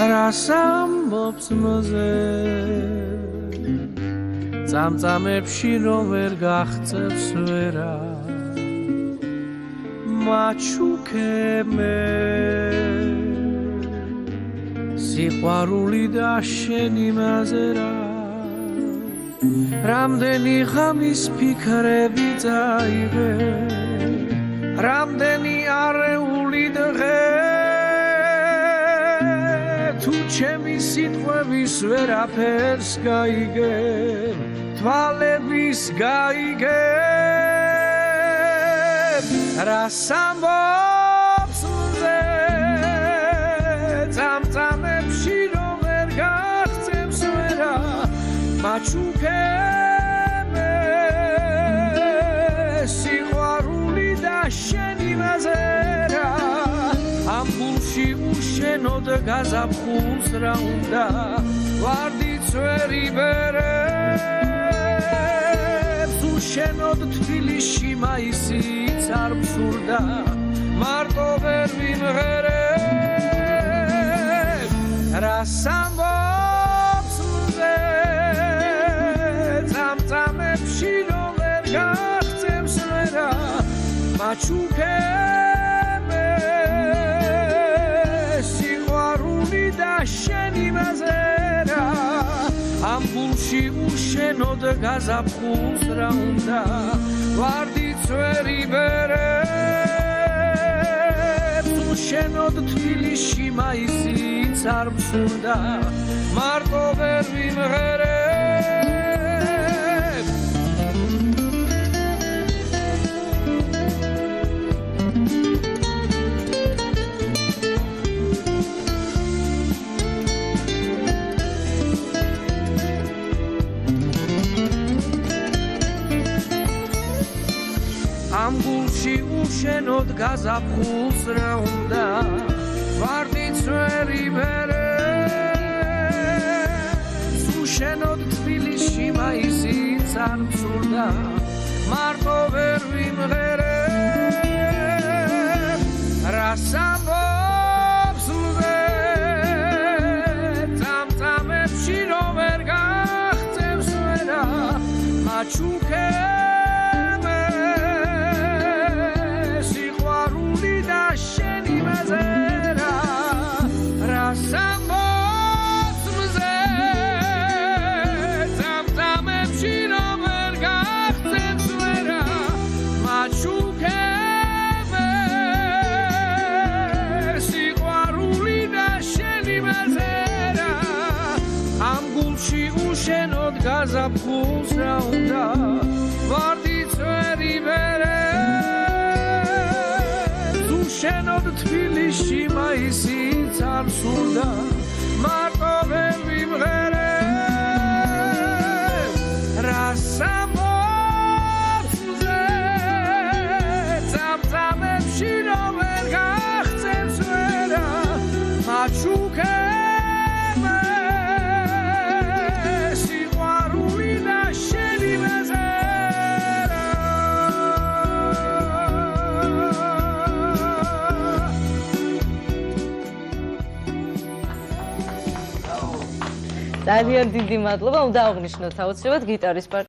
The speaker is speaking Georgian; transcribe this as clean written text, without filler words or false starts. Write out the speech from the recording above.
რას ამბობს მზე წამწამებში რომ ვერ გახცევს ვერა მაჩუქებმე სიყვარული და შენი მაზერა რამდენი ღამის ფიქრები წაიღე რამდენი არეული დღე თუ ჩემი სიტყვების ვერაფერს გაიგე თვალების გაიგე რას ამბობს მზე წამწამებში რომ ვერ გახცევს ვერა მაჩუქებმე სიყვარული და შენი მაზერა ამ გულში უშენოდ გაზაფხულს რა უნდა ვარდიც ვერ იბერებს უშენოდ თბილისში მაისიც არ მსურდა მარტო ვერ ვიმღერებ რას ამბობს მზე წამწამებში რომ ვერ გახცევს ვერა მაჩუქებმე სიყვარული და შენი მაზერა ამ გულში უშენოდ გაზაფხულს რა უნდა ვარდიც ვერ იბერებს უშენოდ თბილისში მაისიც არ მსურდა მარტო ვერ ვიმღერებ ამ გულში უშენოდ გაზაფხულს რა უნდა ვარდიც ვერ იბერებს უშენოდ თბილისში მაისიც არ მსურდა მარტო ვერ ვიმღერებ რას ამბობს მზე წამწამებში რომ ვერ გახცევს ვერა მაჩუქებმე შენი მაზერა რას ამბობს მზე წამწამებში რომ ვერ გახცევს ვერა მაჩუქებმე სიყვარული და შენი მაზერა ამ გულში უშენოდ გაზაფხულს რა უნდა ვარდიც ვერ იბერებს უშენოდ თბილისში მაისიც არ მსურდა მარტო ვერ ვიმღერებ რას ამბობს მზე წამწამებში რომ ვერ გახცევს ვერა მაჩუქებმე სიყვარული და შენი მაზერა ძალიან დიდი მადლობა უნდა აღნიშნოთ აუცილებლად გიტარის